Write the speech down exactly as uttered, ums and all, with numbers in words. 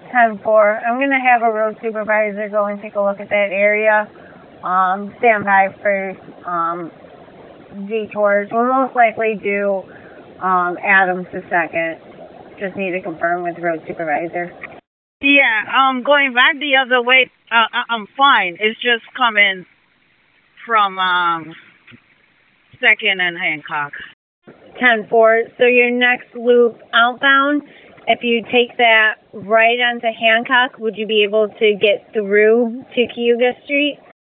ten four. I'm going to have a road supervisor go and take a look at that area. Um, stand by for um, detours. We'll most likely do um, Adams the second. Just need to confirm with the road supervisor. Yeah, um, going back the other way, uh, I'm fine. It's just coming from um, Second and Hancock. ten four. So your next loop outbound, if you take that right onto Hancock, would you be able to get through to Cayuga Street?